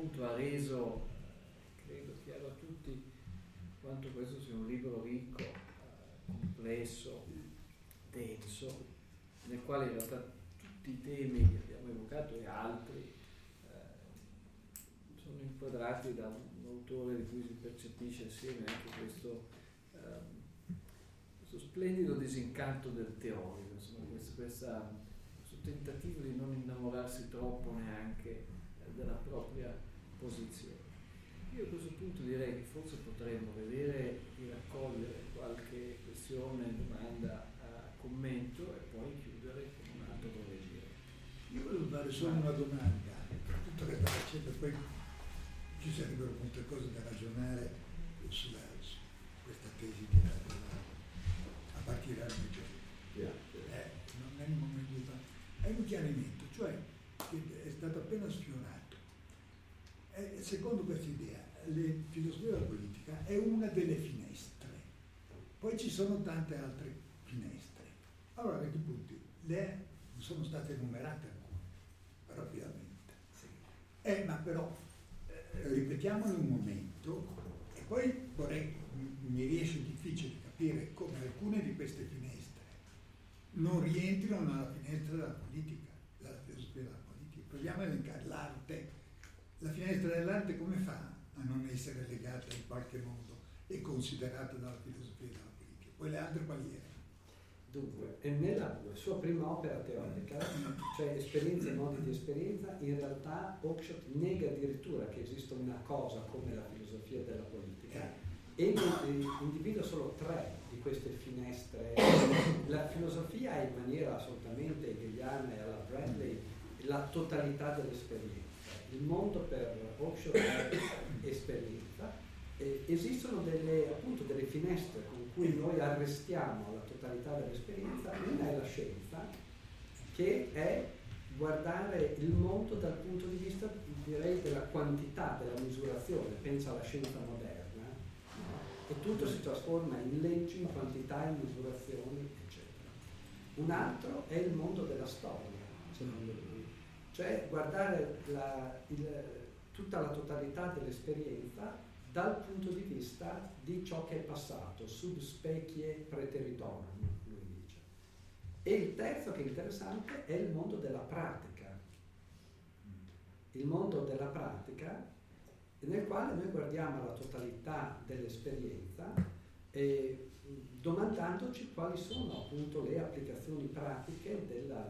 appunto ha reso, credo chiaro a tutti, quanto questo sia un libro ricco, complesso, denso, nel quale in realtà tutti i temi che abbiamo evocato e altri sono inquadrati da un autore di cui si percepisce assieme anche questo splendido disincanto del teorico, insomma, questo tentativo di non innamorarsi troppo neanche della propria posizione. Io a questo punto direi che forse potremmo vedere di raccogliere qualche questione, domanda, commento e poi chiudere con un altro provvedimento. Io volevo fare solo una domanda, tutto che sta facendo, poi ci sarebbero molte cose da ragionare su questa tesi di a partire dal Mezzogiorno. Non è il momento di fare. È un chiarimento, cioè che è stato appena sfiorato. Secondo questa idea, la filosofia della politica è una delle finestre, poi ci sono tante altre finestre. Allora, a questi punti sono state enumerate alcune, rapidamente. Sì. Ma però, ripetiamolo un momento, e poi mi riesce difficile capire come alcune di queste finestre non rientrino nella finestra della politica, della filosofia della politica. Proviamo a elencare l'arte. La finestra dell'arte come fa a non essere legata in qualche modo e considerata dalla filosofia della politica? Poi le altre quali erano? Dunque, nella sua prima opera teorica, cioè Esperienza e modi di esperienza, in realtà Oakeshott nega addirittura che esista una cosa come la filosofia della politica e individua solo 3 di queste finestre. La filosofia è in maniera assolutamente hegeliana e alla Bradley la totalità dell'esperienza. Il mondo per Oakeshott è esperienza. Esistono appunto delle finestre con cui noi arrestiamo la totalità dell'esperienza. Una è la scienza, che è guardare il mondo dal punto di vista, direi, della quantità, della misurazione. Pensa alla scienza moderna, e tutto si trasforma in leggi, in quantità, in misurazioni, eccetera. Un altro è il mondo della storia, secondo lui, cioè guardare tutta la totalità dell'esperienza dal punto di vista di ciò che è passato, sub specie praeteritorum, lui dice. E il terzo, che è interessante, è il mondo della pratica. Il mondo della pratica, nel quale noi guardiamo la totalità dell'esperienza e domandandoci quali sono appunto le applicazioni pratiche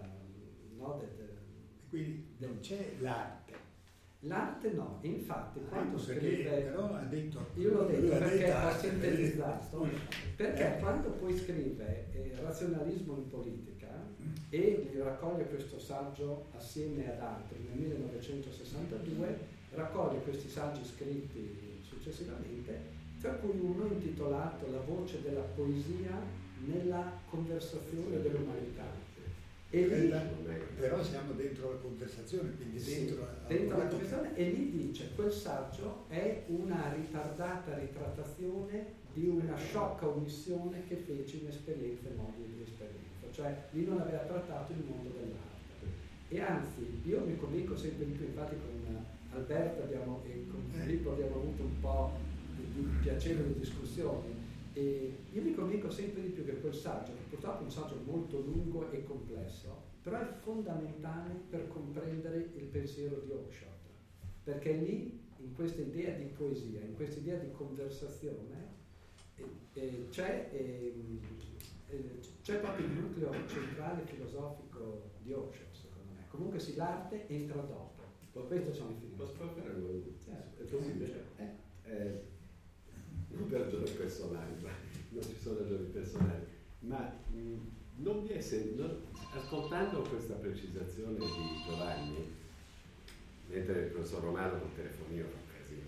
quindi non c'è l'arte. L'arte no, infatti quando scrive, però ha detto, io l'ho detto perché ho sintetizzato, perché quando poi scrive Razionalismo in politica e raccoglie questo saggio assieme ad altri nel 1962, raccoglie questi saggi scritti successivamente, tra cui uno intitolato La voce della poesia nella conversazione dell'umanità. E lì, però siamo dentro la conversazione, quindi dentro la conversazione, e lì dice quel saggio è una ritardata ritrattazione di una sciocca omissione che fece in Esperienza e modi di esperienza, cioè lì non aveva trattato il mondo dell'arte. E anzi, io mi convinco sempre di più, infatti con Alberto e con Filippo abbiamo avuto un po' di piacevoli discussioni. E io mi convinco sempre di più che quel saggio, che purtroppo è un saggio molto lungo e complesso, però è fondamentale per comprendere il pensiero di Oakeshott, perché lì, in questa idea di poesia, in questa idea di conversazione, c'è proprio il nucleo centrale filosofico di Oakeshott, secondo me. Comunque sì, l'arte entra dopo. Per questo sono i Posso fare non per ragioni personali, ma non ci sono ragioni personali, ma non vi è ascoltando questa precisazione di Giovanni, mentre il professor Romano col telefonino fa un casino,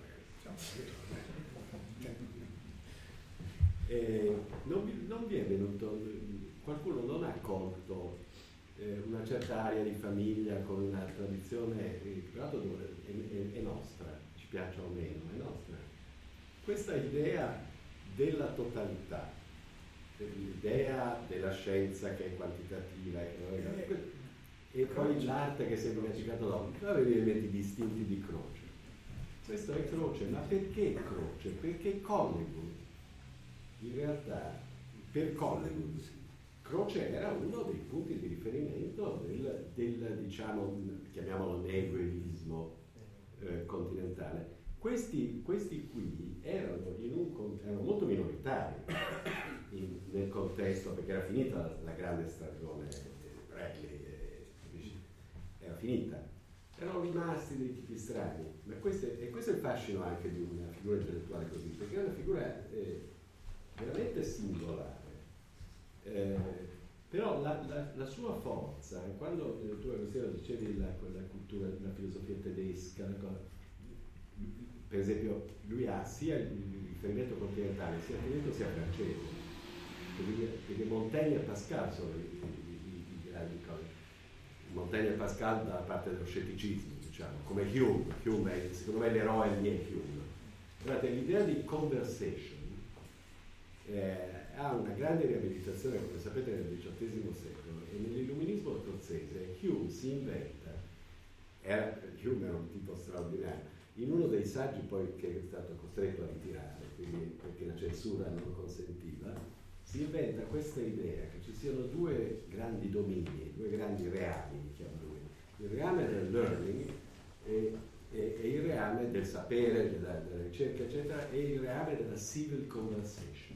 non vi è venuto, qualcuno non ha colto una certa area di famiglia con una tradizione, tra l'altro è nostra, ci piaccia o meno, è nostra. Questa idea della totalità, l'idea della scienza che è quantitativa e poi l'arte che si è dimenticato dopo, però avevi elementi distinti di Croce. Questo è Croce, ma perché Croce? Perché Collingwood, in realtà, per Collingwood, Croce era uno dei punti di riferimento del diciamo, chiamiamolo neorealismo continentale. Questi qui erano molto minoritari nel contesto, perché era finita la grande stagione Bradley, era finita. Erano rimasti dei tipi strani, ma questo è il fascino anche di una figura intellettuale così, perché è una figura veramente singolare. Però la sua forza, quando tu Agostino dicevi quella cultura, la filosofia tedesca, per esempio lui ha sia il riferimento continentale, sia tedesco sia francese, perché Montaigne e Pascal sono i grandi cose. Montaigne e Pascal dalla parte dello scetticismo, diciamo, come Hume è, secondo me l'eroe lì è Hume. Guardate, l'idea di conversation ha una grande riabilitazione, come sapete, nel XVIII secolo, e nell'illuminismo scozzese Hume si inventa, Hume era un tipo straordinario, in uno dei saggi poi che è stato costretto a ritirare, quindi perché la censura non lo consentiva, si inventa questa idea che ci siano due grandi domini, due grandi reami, diciamo lui, il reame del learning e il reame del sapere, della ricerca, eccetera, e il reame della civil conversation.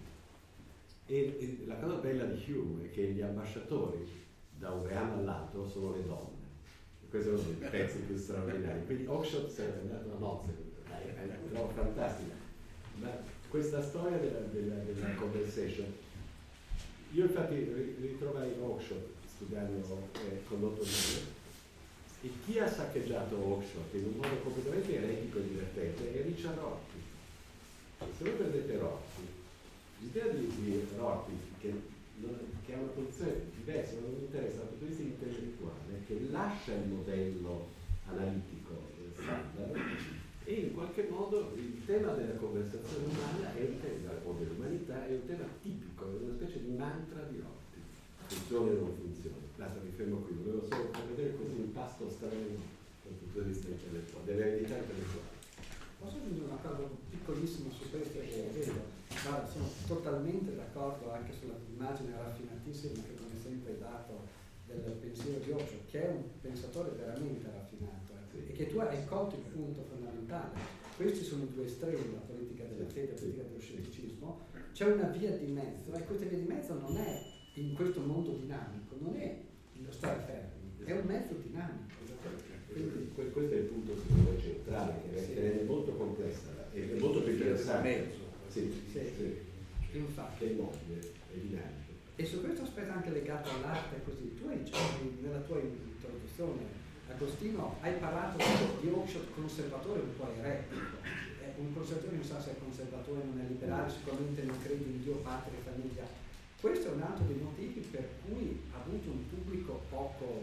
E la cosa bella di Hume è che gli ambasciatori da un reame all'altro sono le donne. E questo è uno dei pezzi più straordinari. Quindi Oakeshott sarebbe andato a nozze, trovo fantastica. Ma questa storia della conversation, io infatti ritrovai Oakeshott studiando condotto libro, e chi ha saccheggiato Oakeshott in un modo completamente eretico e divertente è Richard Rorty. Se voi prendete Rorty, l'idea di Rorty, che ha una posizione diversa, non mi interessa dal punto di vista intellettuale, che lascia il modello analitico standard e in qualche modo il tema della conversazione umana o dell'umanità è un tema tipico, è una specie di mantra di Rorty. Funziona o non funziona. Basta, mi fermo qui, volevo solo far vedere così un pasto strano dal punto di vista intellettuale, dell'eredità intellettuale. Posso aggiungere una cosa piccolissima su questo che vedo? Guarda, sono totalmente d'accordo anche sull'immagine raffinatissima che come sempre hai dato del pensiero di Oakeshott, che è un pensatore veramente raffinato, e che tu hai colto il punto fondamentale. Questi sono i due estremi, la politica della fede e la politica dello scetticismo. C'è una via di mezzo, e questa via di mezzo non è, in questo mondo dinamico, non è lo stare fermi, è un mezzo dinamico. Quindi, questo è il punto centrale, che rende molto complessa e molto più interessante. Sì. Infatti. Che è mobile, è dinamico. E su questo aspetto anche legato all'arte, così, tu hai, nella tua introduzione, Agostino, hai parlato di Oakeshott conservatore un po' eretico. Un conservatore non sa se è conservatore, non è liberale, sicuramente non crede in Dio, patria e famiglia. Questo è un altro dei motivi per cui ha avuto un pubblico poco...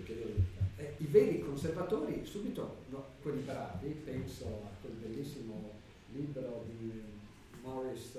I veri conservatori, subito, no, quelli bravi, penso a quel bellissimo libro di Maurice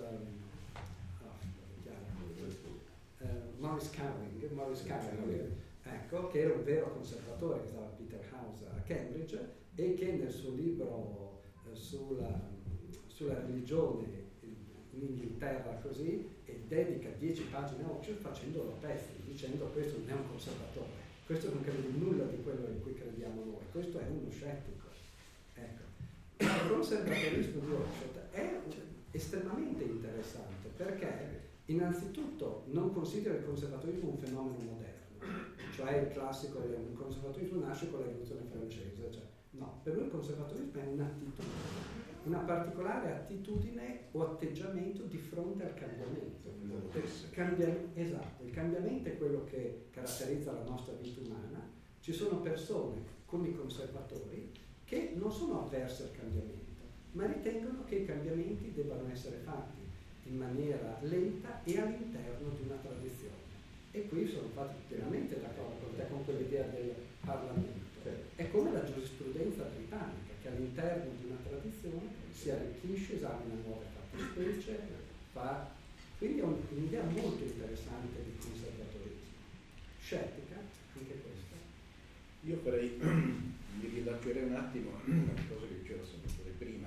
Carling, ecco, che era un vero conservatore, che stava a Peterhouse a Cambridge, e che nel suo libro sulla religione in Inghilterra così, dedica 10 pagine a Oakeshott facendolo a pezzi, dicendo questo non è un conservatore, questo non crede in nulla di quello in cui crediamo noi, questo è uno scettico. Ecco. Il conservatorismo di Oakeshott è estremamente interessante perché innanzitutto non considera il conservatorismo un fenomeno moderno, cioè il classico, il conservatorismo nasce con la rivoluzione francese, cioè, no, per lui il conservatorismo è un'attitudine, una particolare attitudine o atteggiamento di fronte al cambiamento. Esatto, il cambiamento è quello che caratterizza la nostra vita umana. Ci sono persone come i conservatori che non sono avverse al cambiamento, ma ritengono che i cambiamenti debbano essere fatti in maniera lenta e all'interno di una tradizione. E qui sono infatti pienamente d'accordo con te con quell'idea del Parlamento. È come la giurisprudenza britannica, che all'interno di una tradizione si arricchisce, esamina nuove fattispecie, quindi è un'idea molto interessante di conservatorismo. Scettica, anche questa. Io farei, mi rilascerei un attimo una cosa che c'era sempre prima.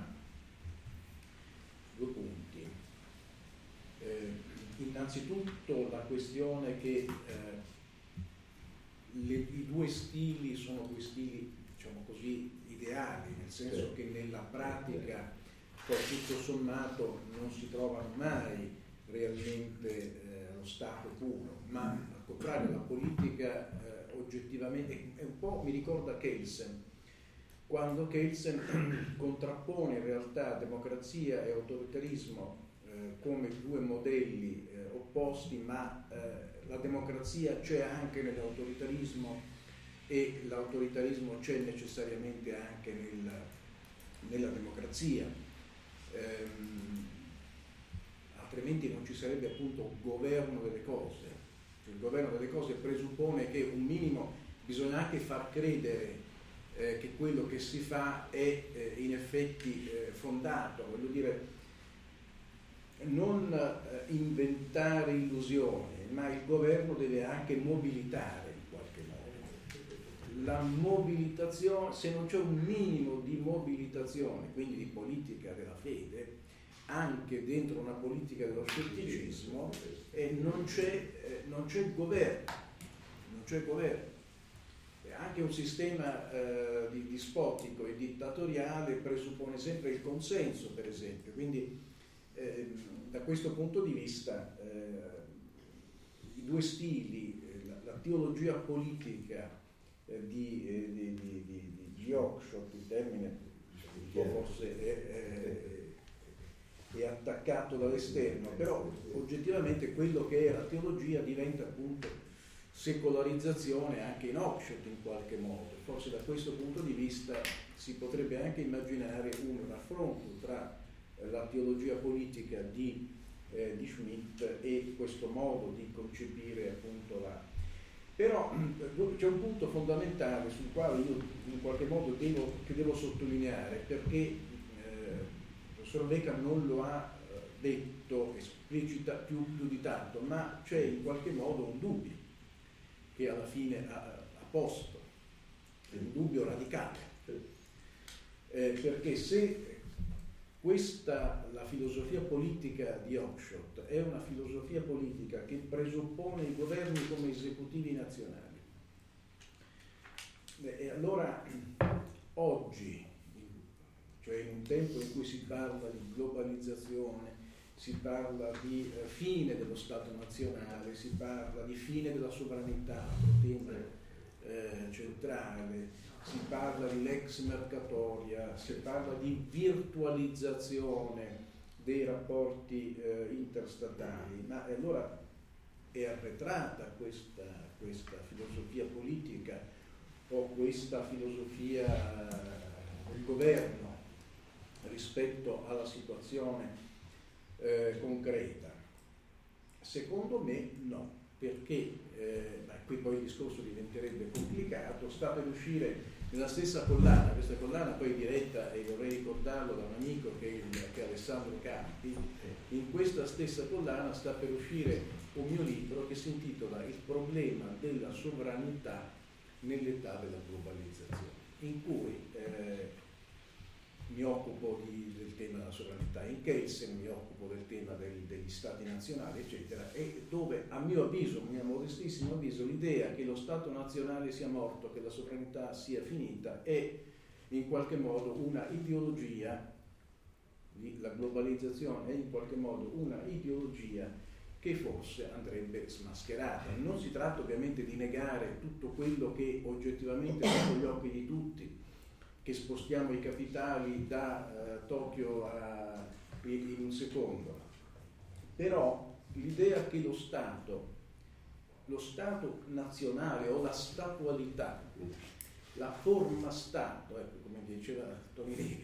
2 punti. Innanzitutto la questione che i 2 stili sono 2 stili, diciamo così, ideali, nel senso che nella pratica poi tutto sommato non si trovano mai realmente allo stato puro, ma al contrario la politica oggettivamente è un po', mi ricorda Kelsen, quando Kelsen contrappone in realtà democrazia e autoritarismo come 2 modelli opposti, ma la democrazia c'è anche nell'autoritarismo e l'autoritarismo c'è necessariamente anche nella democrazia, altrimenti non ci sarebbe appunto governo delle cose. Il governo delle cose presuppone che un minimo bisogna anche far credere che quello che si fa è in effetti fondato, voglio dire, non inventare illusioni, ma il governo deve anche mobilitare in qualche modo. La mobilitazione, se non c'è un minimo di mobilitazione, quindi di politica della fede, anche dentro una politica dello scetticismo, non c'è governo, non c'è governo. Anche un sistema dispotico e dittatoriale presuppone sempre il consenso, per esempio, quindi da questo punto di vista i 2 stili, la teologia politica di Oakeshott, il termine forse è attaccato dall'esterno, però oggettivamente quello che è la teologia diventa appunto secolarizzazione anche in Oakeshott in qualche modo. Forse da questo punto di vista si potrebbe anche immaginare un raffronto tra la teologia politica di Schmitt e questo modo di concepire appunto Però c'è un punto fondamentale sul quale io in qualche modo devo sottolineare, perché il professor Beca non lo ha detto esplicita più di tanto, ma c'è in qualche modo un dubbio che alla fine ha posto, è un dubbio radicale, perché se la filosofia politica di Oakeshott è una filosofia politica che presuppone i governi come esecutivi nazionali, e allora oggi, cioè in un tempo in cui si parla di globalizzazione, si parla di fine dello Stato nazionale, si parla di fine della sovranità centrale, si parla di lex mercatoria, si parla di virtualizzazione dei rapporti interstatali, ma allora è arretrata questa filosofia politica o questa filosofia del governo rispetto alla situazione concreta? Secondo me no, perché qui poi il discorso diventerebbe complicato. Sta per uscire nella stessa collana, questa collana poi diretta, e vorrei ricordarlo, da un amico che è Alessandro Campi. In questa stessa collana sta per uscire un mio libro che si intitola Il problema della sovranità nell'età della globalizzazione, in cui mi occupo del tema della sovranità in Kelsen, mi occupo del tema degli stati nazionali, eccetera, e dove a mio avviso, a mio modestissimo avviso, l'idea che lo Stato nazionale sia morto, che la sovranità sia finita, è in qualche modo una ideologia, la globalizzazione è in qualche modo una ideologia che forse andrebbe smascherata. Non si tratta ovviamente di negare tutto quello che oggettivamente è sotto gli occhi di tutti, che spostiamo i capitali da Tokyo in un secondo, però l'idea che lo Stato nazionale o la statualità, la forma Stato, ecco come diceva Tony Negri,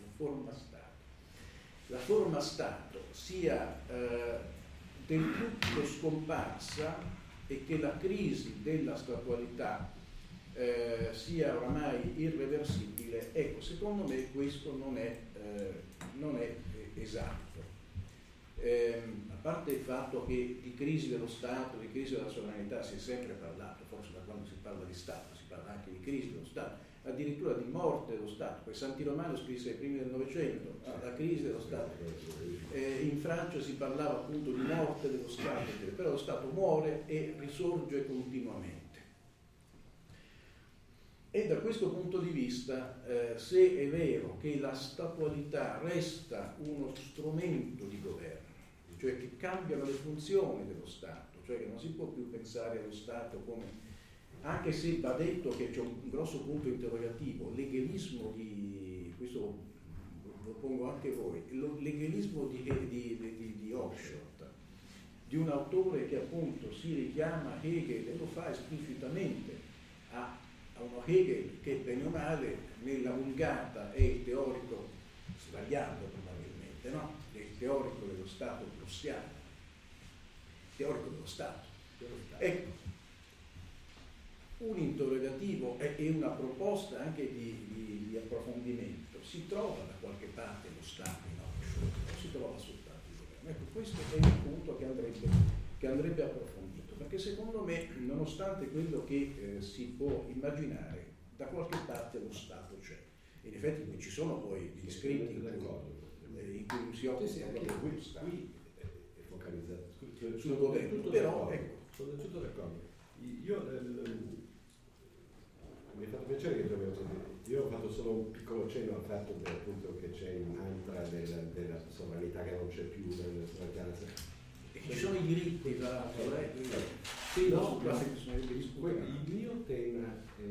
la forma Stato sia del tutto scomparsa e che la crisi della statualità sia oramai irreversibile, ecco, secondo me questo non è esatto. A parte il fatto che di crisi dello Stato, di crisi della sovranità si è sempre parlato, forse da quando si parla di Stato si parla anche di crisi dello Stato, addirittura di morte dello Stato. Poi Santi Romano scrisse ai primi del Novecento, la crisi dello Stato. In Francia si parlava appunto di morte dello Stato, però lo Stato muore e risorge continuamente. E da questo punto di vista, se è vero che la statualità resta uno strumento di governo, cioè che cambiano le funzioni dello Stato, cioè che non si può più pensare allo Stato come, anche se va detto che c'è un grosso punto interrogativo, legalismo di, questo lo pongo anche voi, legalismo di Oxford, di un autore che appunto si richiama Hegel e lo fa esplicitamente a uno Hegel che bene o male nella vulgata è il teorico, sbagliato probabilmente, no? È il teorico dello Stato prussiano, teorico dello Stato. Ecco, un interrogativo e una proposta anche di approfondimento. Si trova da qualche parte lo Stato in Oxford, non si trova soltanto il governo. Ecco, questo è un punto che andrebbe approfondito, perché secondo me, nonostante quello che si può immaginare, da qualche parte lo Stato c'è. In effetti qui ci sono poi degli scritti in cui si occupa proprio dello Stato. Qui è focalizzato sul governo, però ecco. Sono del tutto d'accordo. Io mi ha fatto piacere che tu abbia detto. Io ho fatto solo un piccolo cenno al fatto che appunto che c'è il mantra della sovranità che non c'è più, della sovranità. Ci sono i diritti, tra l'altro, Sì, no, il mio tema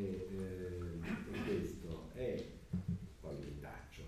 è questo, poi mi taccio.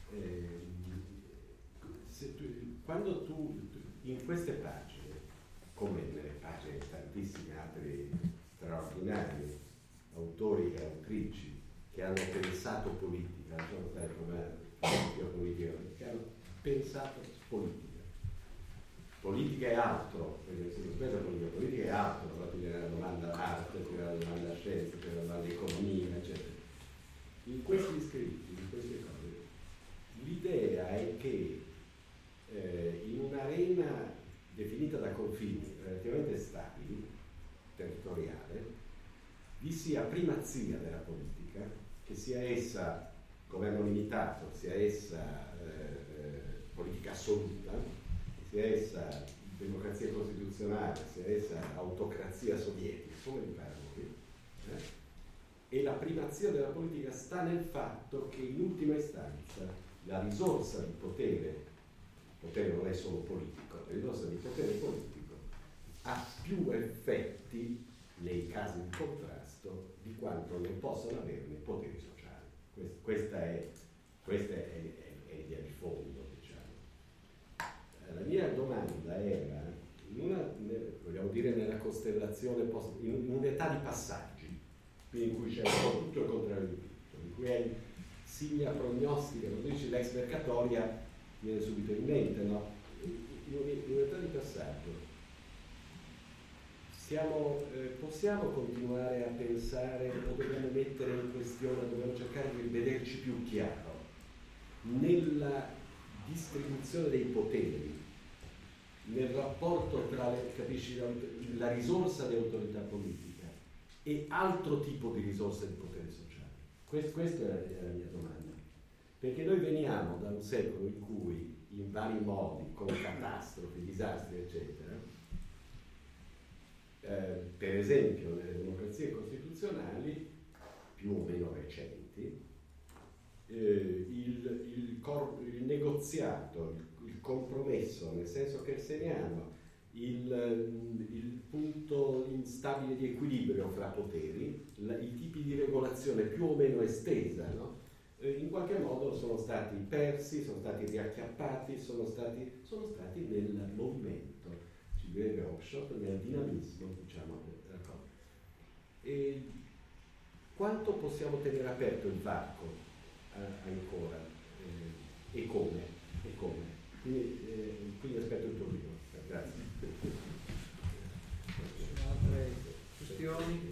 Quando tu in queste pagine, come nelle pagine di tantissimi altri straordinari autori e autrici che hanno pensato politica, non sono stati come politica, che hanno pensato politica. Politica è altro, perché se politica è altro, però tu la domanda arte, tu la domanda scienza, tu la domanda economia, eccetera. In questi scritti, in queste cose, l'idea è che in un'arena definita da confini relativamente stabili, territoriale, vi sia primazia della politica, che sia essa governo limitato, sia essa politica assoluta, sia essa democrazia costituzionale, sia essa autocrazia sovietica, come vi pare a voi, e la primazia della politica sta nel fatto che in ultima istanza la risorsa di potere non è solo politico, la risorsa di potere politico ha più effetti nei casi di contrasto di quanto ne possano averne i poteri sociali. Questa è l'idea di fondo, diciamo. La mia domanda era, vogliamo dire nella costellazione, in un'età di passaggi, quindi in cui c'è un po' tutto il contrario di tutto, in cui è simia prognostica, quando dici l'ex mercatoria viene subito in mente, no? In un'età di passaggio possiamo continuare a pensare o dobbiamo mettere in questione, dobbiamo cercare di vederci più chiaro nella distribuzione dei poteri, nel rapporto tra la risorsa di autorità politica e altro tipo di risorsa di potere sociale. Questa è la mia domanda. Perché noi veniamo da un secolo in cui, in vari modi, con catastrofi, disastri, eccetera, per esempio nelle democrazie costituzionali, più o meno recenti, il negoziato, il compromesso, nel senso kerseniano, il punto instabile di equilibrio fra poteri, i tipi di regolazione più o meno estesa, no? In qualche modo sono stati persi, sono stati riacchiappati, sono stati nel movimento, ci direbbe Oxford, nel dinamismo, diciamo, della cosa. E quanto possiamo tenere aperto il varco ancora e come? Quindi aspetto il tuo libro. Grazie. Altre questioni?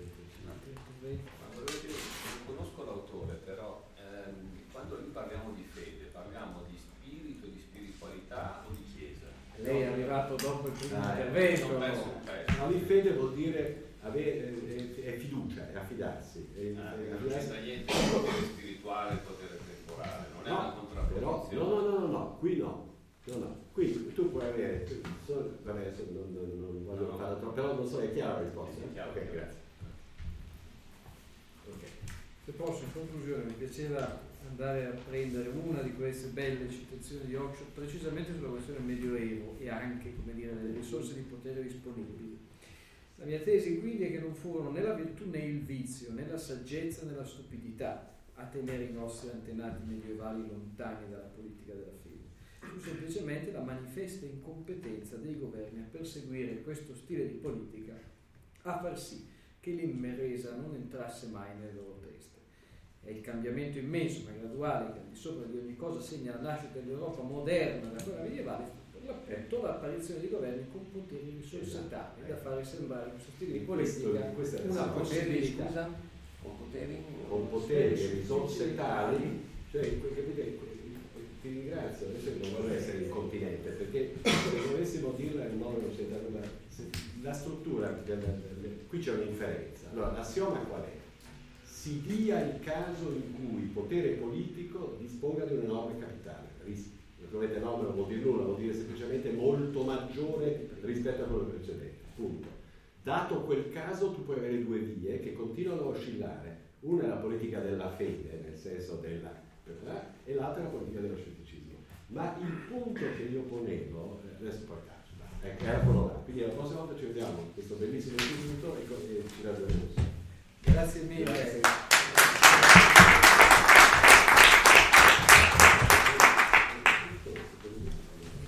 Volevo dire, non conosco l'autore, però quando noi parliamo di fede, parliamo di spirito, di spiritualità o di chiesa? Lei è arrivato dopo il primo intervento. Sono perso, No, lì fede vuol dire è fiducia, è affidarsi. Non ci sta niente di potere spirituale, il potere temporale, non è una contrapposizione. No, qui no. Qui tu puoi avere, adesso non voglio fare troppo, però non so, è chiara la risposta? È chiaro, ok, grazie. Okay. Se posso, in conclusione, mi piaceva andare a prendere una di queste belle citazioni di Oxford precisamente sulla questione medioevo e anche, come dire, le risorse di potere disponibili. La mia tesi quindi è che non furono né la virtù né il vizio, né la saggezza né la stupidità a tenere i nostri antenati medievali lontani dalla politica della fede. Fu semplicemente la manifesta incompetenza dei governi a perseguire questo stile di politica, a far sì che l'immeresa non entrasse mai nelle loro teste. È il cambiamento immenso ma graduale che al di sopra di ogni cosa segna la nascita dell'Europa moderna da quella medievale, per l'appunto l'apparizione di governi con poteri risorsetali da fare sembrare questo stile di politica una possibilità. Con poteri e risorse tali, cioè, capite, ti ringrazio, adesso non vorrei essere incontinente, perché se dovessimo dirla in modo occidentale, la struttura, qui c'è un'inferenza. Allora, l'assioma qual è? Si dia il caso in cui il potere politico disponga di un enorme capitale. Naturalmente enorme non vuol dire nulla, vuol dire semplicemente molto maggiore rispetto a quello precedente. Punto. Dato quel caso tu puoi avere due vie che continuano a oscillare. Una è la politica della fede, nel senso della e l'altra è la politica dello scetticismo. Ma il punto che io ponevo, adesso poi era quello là. Quindi la prossima volta ci vediamo in questo bellissimo istituto e ci ragioneremo. Grazie mille. Grazie.